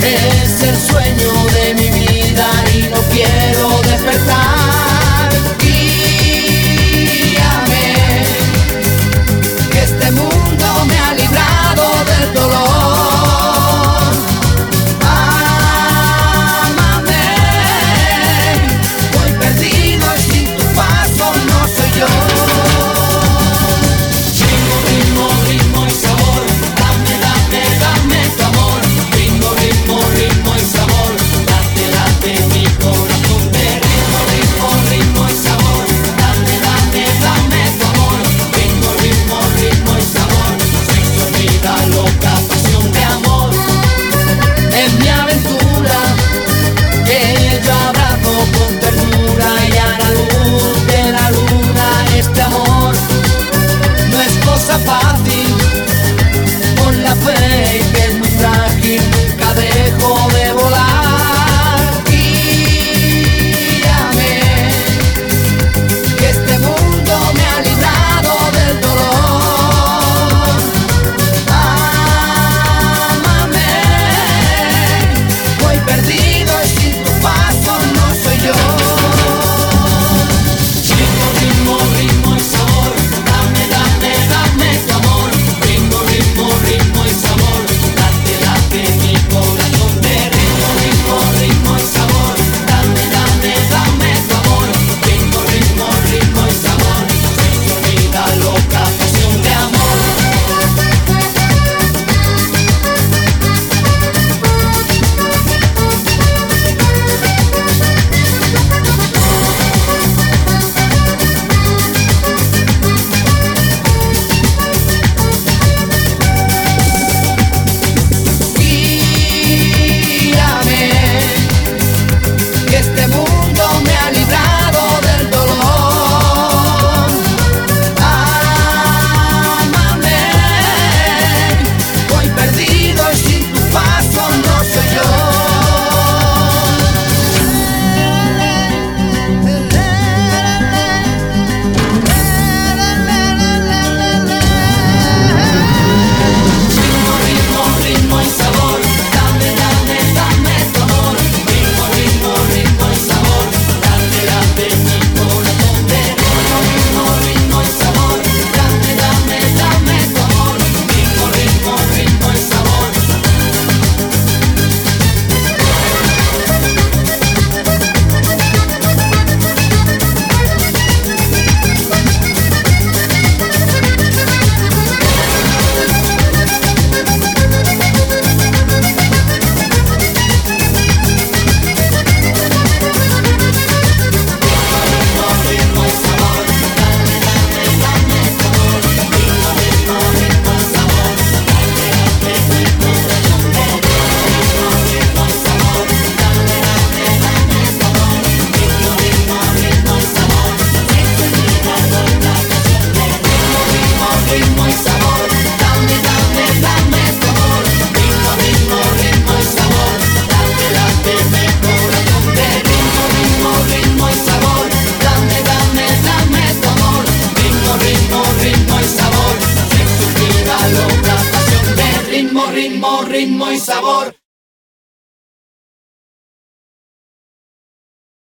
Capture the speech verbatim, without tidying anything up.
Es el sueño de mi vida y no quiero despertar. Guíame, que este mundo me ha librado del dolor. Ámame, voy perdido y sin tu paso no soy yo. Ritmo, ritmo, ritmo y sabor, dame, dame, dame tu amor. Ritmo, ritmo, ritmo y sabor, date, date mi corazón. De ritmo, ritmo, ritmo y sabor, dame, dame, dame tu amor. Ritmo, ritmo, ritmo y sabor, sexo, vida loca, pasión de amor. Es mi aventura que yo abrazo con ternura y a la luz de la luna este amor no es cosa fácil. Con la fe que es muy frágil nunca dejo de volar. Guíame, que este mundo me ha librado del dolor. Ámame, voy perdido y sin tu paso no soy yo. Ritmo, ritmo, ritmo y sabor, dame, dame, dame tu amor. Ritmo, ritmo, ritmo y sabor, date, date mi corazón. De ritmo, ritmo, ritmo y sabor, dame, dame, dame tu amor. Ritmo, ritmo, ritmo y sabor, sexo, vida loca, pasión de amor. Guíame, que este mundo me ha librado del dolor. Ámame, voy perdido y sin tu paso no soy yo. Ritmo, ritmo, ritmo y sabor, dame, dame, dame tu amor. Ritmo, ritmo, ritmo y sabor, date, date mi corazón. De ritmo, ritmo, ritmo y sabor, dame, dame, dame tu amor. Ritmo, ritmo, ritmo y sabor. Ritmo y sabor, dame, dame, dame tu amor. Ritmo, ritmo, ritmo y sabor, date, date mi corazón. De ritmo, ritmo, ritmo y sabor, dame, dame, dame tu amor. Ritmo, ritmo, ritmo y sabor, sexo, vida loca, pasión. De ritmo, ritmo, ritmo y sabor.